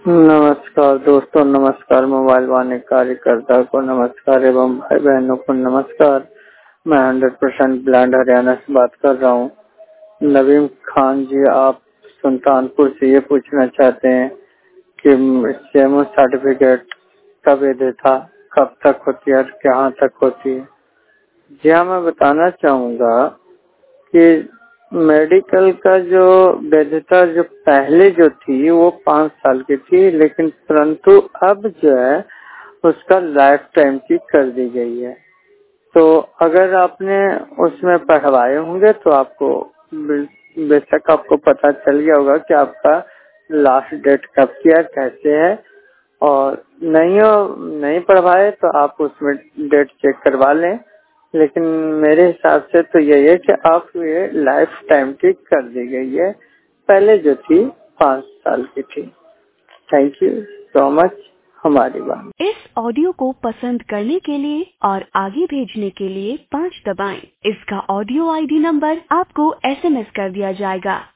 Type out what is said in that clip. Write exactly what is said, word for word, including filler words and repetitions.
नमस्कार दोस्तों, नमस्कार मोबाइल वाले कार्यकर्ता को नमस्कार एवं भाई बहनों को नमस्कार। मैं हंड्रेड परसेंट ब्लाइंड हरियाणा से बात कर रहा हूँ। नवीन खान जी, आप सुल्तानपुर से ये पूछना चाहते हैं कि सेमो सर्टिफिकेट कब वैध था, कब तक होती है और कहाँ तक होती है। जी हाँ, मैं बताना चाहूँगा कि मेडिकल का जो वैधता जो पहले जो थी वो पाँच साल की थी, लेकिन परंतु अब जो है उसका लाइफ टाइम की कर दी गई है। तो अगर आपने उसमें पढ़वाए होंगे तो आपको बेशक आपको पता चल गया होगा कि आपका लास्ट डेट कब की है, कैसे है। और नहीं हो नहीं पढ़वाए तो आप उसमें डेट चेक करवा लें, लेकिन मेरे हिसाब से तो यही है कि आप ये लाइफ टाइम की कर दी गई है, पहले जो थी पाँच साल की थी। Thank you so much. हमारी बात इस ऑडियो को पसंद करने के लिए और आगे भेजने के लिए पाँच दबाएं। इसका ऑडियो आईडी नंबर आपको एसएमएस कर दिया जाएगा।